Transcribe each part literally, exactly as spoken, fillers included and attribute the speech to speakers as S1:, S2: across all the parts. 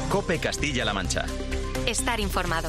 S1: COPE Castilla-La Mancha.
S2: Estar informado.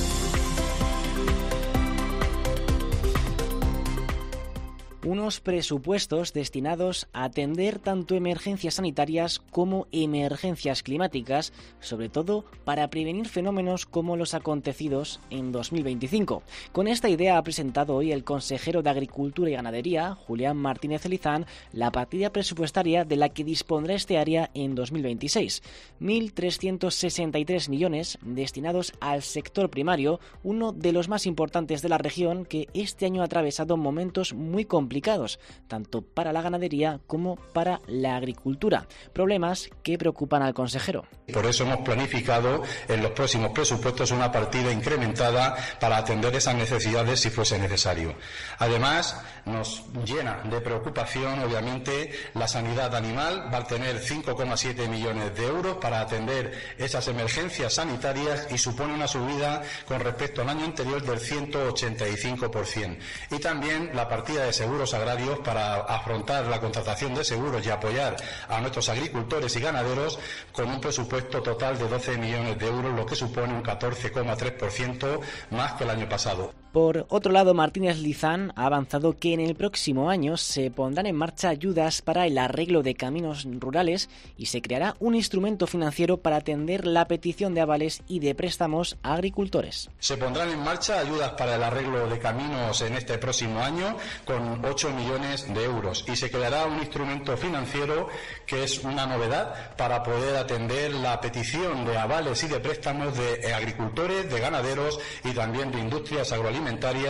S3: Unos presupuestos destinados a atender tanto emergencias sanitarias como emergencias climáticas, sobre todo para prevenir fenómenos como los acontecidos en dos mil veinticinco. Con esta idea ha presentado hoy el consejero de Agricultura y Ganadería, Julián Martínez Lizán, la partida presupuestaria de la que dispondrá este área en dos mil veintiséis. mil trescientos sesenta y tres millones destinados al sector primario, uno de los más importantes de la región, que este año ha atravesado momentos muy complicados tanto para la ganadería como para la agricultura, problemas que preocupan al consejero.
S4: Por eso hemos planificado en los próximos presupuestos una partida incrementada para atender esas necesidades si fuese necesario. Además, nos llena de preocupación, obviamente, la sanidad animal. Va a tener cinco coma siete millones de euros para atender esas emergencias sanitarias y supone una subida con respecto al año anterior del ciento ochenta y cinco por ciento. Y también la partida de seguros agrarios para afrontar la contratación de seguros y apoyar a nuestros agricultores y ganaderos con un presupuesto total de doce millones de euros, lo que supone un catorce coma tres por ciento más que el año pasado.
S3: Por otro lado, Martínez Lizán ha avanzado que en el próximo año se pondrán en marcha ayudas para el arreglo de caminos rurales y se creará un instrumento financiero para atender la petición de avales y de préstamos a agricultores.
S4: Se pondrán en marcha ayudas para el arreglo de caminos en este próximo año con ocho millones de euros y se creará un instrumento financiero que es una novedad para poder atender la petición de avales y de préstamos de agricultores, de ganaderos y también de industrias agroalimentarias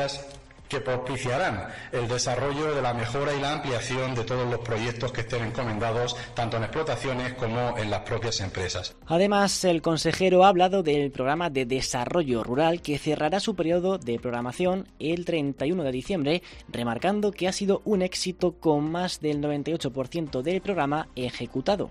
S4: que propiciarán el desarrollo de la mejora y la ampliación de todos los proyectos que estén encomendados tanto en explotaciones como en las propias empresas.
S3: Además, el consejero ha hablado del programa de desarrollo rural que cerrará su periodo de programación el treinta y uno de diciembre, remarcando que ha sido un éxito con más del noventa y ocho por ciento del programa ejecutado.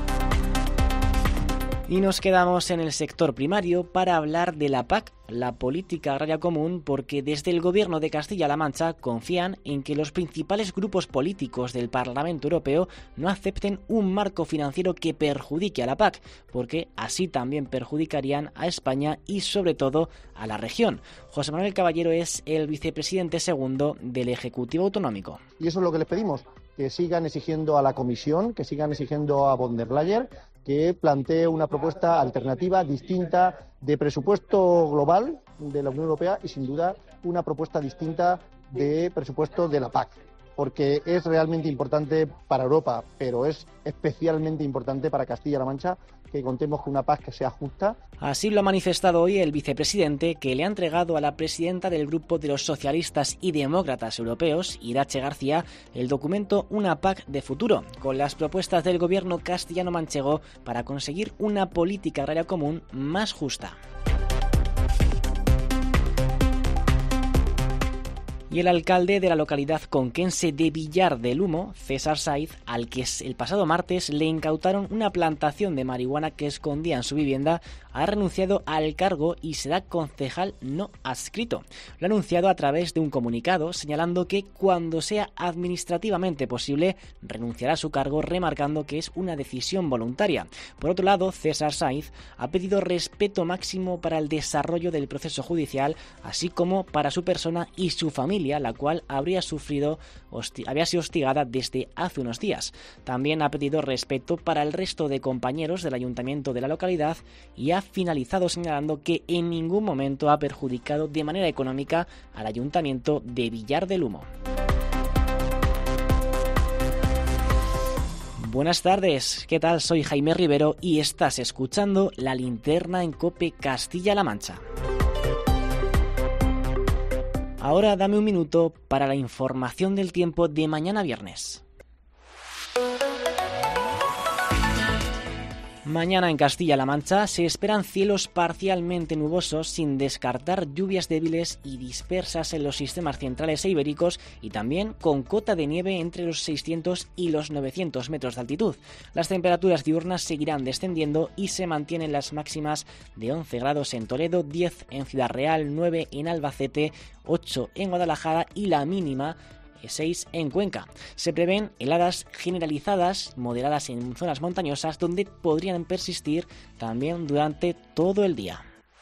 S3: Y nos quedamos en el sector primario para hablar de la P A C, la Política Agraria Común, porque desde el Gobierno de Castilla-La Mancha confían en que los principales grupos políticos del Parlamento Europeo no acepten un marco financiero que perjudique a la P A C, porque así también perjudicarían a España y sobre todo a la región. José Manuel Caballero es el vicepresidente segundo del Ejecutivo Autonómico.
S5: Y eso es lo que les pedimos, que sigan exigiendo a la Comisión, que sigan exigiendo a von der Leyen, que plantee una propuesta alternativa, distinta, de presupuesto global de la Unión Europea y, sin duda, una propuesta distinta de presupuesto de la P A C. Porque es realmente importante para Europa, pero es especialmente importante para Castilla-La Mancha que contemos con una P A C que sea justa.
S3: Así lo ha manifestado hoy el vicepresidente, que le ha entregado a la presidenta del Grupo de los Socialistas y Demócratas Europeos, Irache García, el documento Una P A C de futuro, con las propuestas del gobierno castellano-manchego para conseguir una política agraria común más justa. Y el alcalde de la localidad conquense de Villar del Humo, César Saiz, al que el pasado martes le incautaron una plantación de marihuana que escondía en su vivienda, ha renunciado al cargo y será concejal no adscrito. Lo ha anunciado a través de un comunicado, señalando que cuando sea administrativamente posible renunciará a su cargo, remarcando que es una decisión voluntaria. Por otro lado, César Saiz ha pedido respeto máximo para el desarrollo del proceso judicial, así como para su persona y su familia, la cual habría sufrido, hosti- había sido hostigada desde hace unos días. También ha pedido respeto para el resto de compañeros del ayuntamiento de la localidad y ha finalizado señalando que en ningún momento ha perjudicado de manera económica al ayuntamiento de Villar del Humo. Buenas tardes, ¿qué tal? Soy Jaime Rivero y estás escuchando La Linterna en COPE Castilla-La Mancha. Ahora dame un minuto para la información del tiempo de mañana viernes. Mañana en Castilla-La Mancha se esperan cielos parcialmente nubosos sin descartar lluvias débiles y dispersas en los sistemas centrales e ibéricos y también con cota de nieve entre los seiscientos y los novecientos metros de altitud. Las temperaturas diurnas seguirán descendiendo y se mantienen las máximas de once grados en Toledo, diez en Ciudad Real, nueve en Albacete, ocho en Guadalajara y la mínima seis en Cuenca. Se prevén heladas generalizadas, moderadas en zonas montañosas, donde podrían persistir también durante todo el día.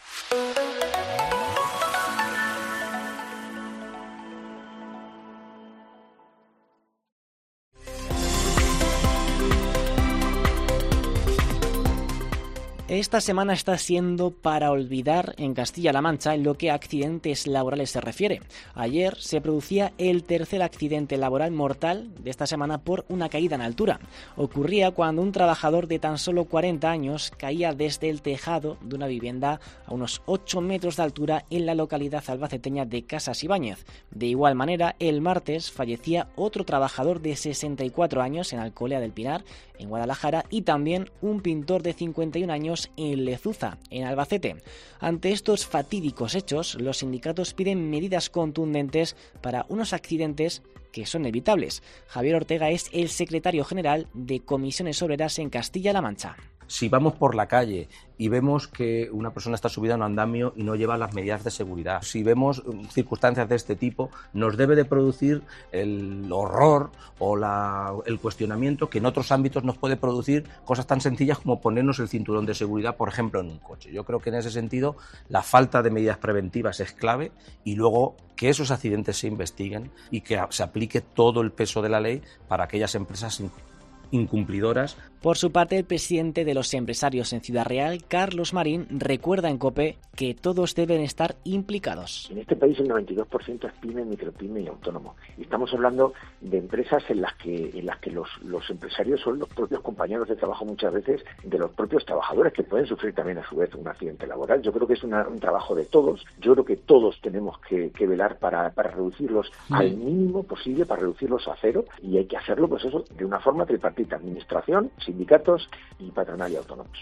S3: Esta semana está siendo para olvidar en Castilla-La Mancha en lo que a accidentes laborales se refiere. Ayer se producía el tercer accidente laboral mortal de esta semana por una caída en altura. Ocurría cuando un trabajador de tan solo cuarenta años caía desde el tejado de una vivienda a unos ocho metros de altura en la localidad albaceteña de Casas Ibáñez. De igual manera, el martes fallecía otro trabajador de sesenta y cuatro años en Alcolea del Pinar, en Guadalajara, y también un pintor de cincuenta y un años en Lezuza, en Albacete. Ante estos fatídicos hechos, los sindicatos piden medidas contundentes para unos accidentes que son evitables. Javier Ortega es el secretario general de Comisiones Obreras en Castilla-La Mancha.
S1: Si vamos por la calle y vemos que una persona está subida a un andamio y no lleva las medidas de seguridad, si vemos circunstancias de este tipo, nos debe de producir el horror o la, el cuestionamiento que en otros ámbitos nos puede producir cosas tan sencillas como ponernos el cinturón de seguridad, por ejemplo, en un coche. Yo creo que en ese sentido la falta de medidas preventivas es clave, y luego que esos accidentes se investiguen y que se aplique todo el peso de la ley para aquellas empresas incumplidoras.
S3: Por su parte, el presidente de los empresarios en Ciudad Real, Carlos Marín, recuerda en COPE que todos deben estar implicados.
S2: En este país el noventa y dos por ciento es pyme, micropyme y autónomo. Y estamos hablando de empresas en las que en las que los, los empresarios son los propios compañeros de trabajo muchas veces de los propios trabajadores, que pueden sufrir también a su vez un accidente laboral. Yo creo que es una, un trabajo de todos. Yo creo que todos tenemos que, que velar para, para reducirlos sí. al mínimo posible, para reducirlos a cero, y hay que hacerlo pues eso de una forma tripartita: administración, sindicatos y patronal y autónomos.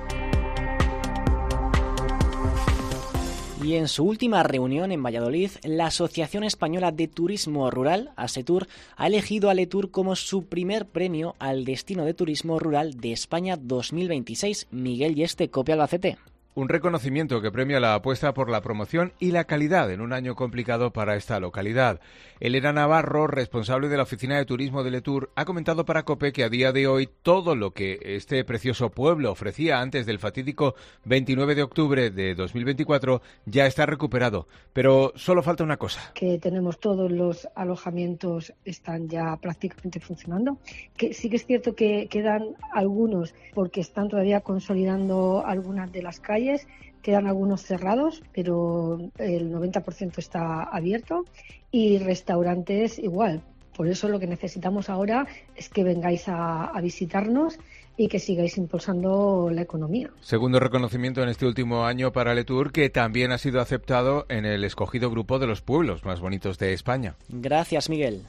S3: Y en su última reunión en Valladolid, la Asociación Española de Turismo Rural, ASETUR, ha elegido a Letur como su primer premio al Destino de Turismo Rural de España dos mil veintiséis. Miguel Yeste, COPE Albacete.
S6: Un reconocimiento que premia la apuesta por la promoción y la calidad en un año complicado para esta localidad. Elena Navarro, responsable de la Oficina de Turismo de Letur, ha comentado para COPE que a día de hoy todo lo que este precioso pueblo ofrecía antes del fatídico veintinueve de octubre de dos mil veinticuatro ya está recuperado. Pero solo falta una cosa.
S7: Que tenemos todos los alojamientos, están ya prácticamente funcionando. Que sí que es cierto que quedan algunos porque están todavía consolidando algunas de las calles. Quedan algunos cerrados, pero el noventa por ciento está abierto, y restaurantes igual. Por eso lo que necesitamos ahora es que vengáis a, a visitarnos y que sigáis impulsando la economía.
S6: Segundo reconocimiento en este último año para Letur, que también ha sido aceptado en el escogido grupo de los pueblos más bonitos de España.
S3: Gracias, Miguel.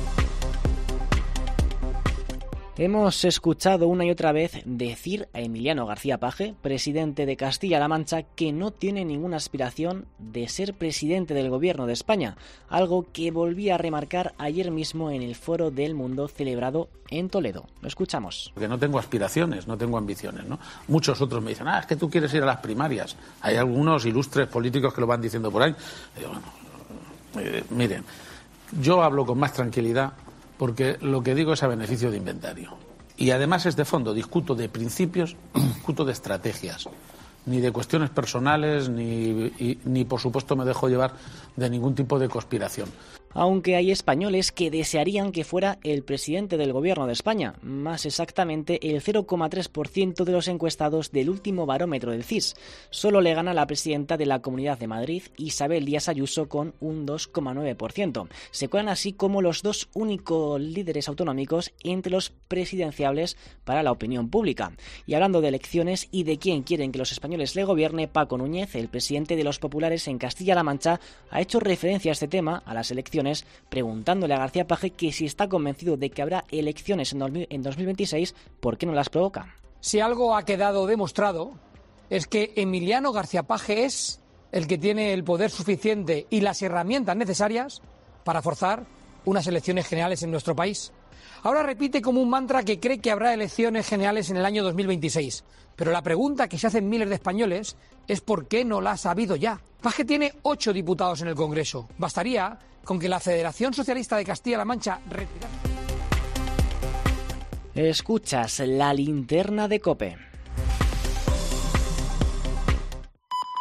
S3: Hemos escuchado una y otra vez decir a Emiliano García Paje, presidente de Castilla-La Mancha, que no tiene ninguna aspiración de ser presidente del Gobierno de España, algo que volvía a remarcar ayer mismo en el Foro del Mundo celebrado en Toledo. Lo escuchamos.
S8: Porque no tengo aspiraciones, no tengo ambiciones, ¿no? Muchos otros me dicen, ah, es que tú quieres ir a las primarias. Hay algunos ilustres políticos que lo van diciendo por ahí. Y digo, bueno, eh, miren, yo hablo con más tranquilidad, porque lo que digo es a beneficio de inventario. Y además es de fondo, discuto de principios, discuto de estrategias, ni de cuestiones personales, ni, y, ni por supuesto me dejo llevar de ningún tipo de conspiración.
S3: Aunque hay españoles que desearían que fuera el presidente del Gobierno de España, más exactamente el cero coma tres por ciento de los encuestados del último barómetro del C I S. Solo le gana la presidenta de la Comunidad de Madrid, Isabel Díaz Ayuso, con un dos coma nueve por ciento. Se cuelan así como los dos únicos líderes autonómicos entre los presidenciables para la opinión pública. Y hablando de elecciones y de quién quieren que los españoles le gobierne, Paco Núñez, el presidente de los populares en Castilla-La Mancha, ha hecho referencia a este tema, a las elecciones, preguntándole a García Paje que si está convencido de que habrá elecciones en dos mil veintiséis, ¿por qué no las provoca?
S9: Si algo ha quedado demostrado es que Emiliano García Paje es el que tiene el poder suficiente y las herramientas necesarias para forzar unas elecciones generales en nuestro país. Ahora repite como un mantra que cree que habrá elecciones generales en el año dos mil veintiséis. Pero la pregunta que se hacen miles de españoles es ¿por qué no las ha habido ya? Paje tiene ocho diputados en el Congreso. Bastaría con que la Federación Socialista de Castilla-La Mancha retirara.
S3: Escuchas la linterna de COPE.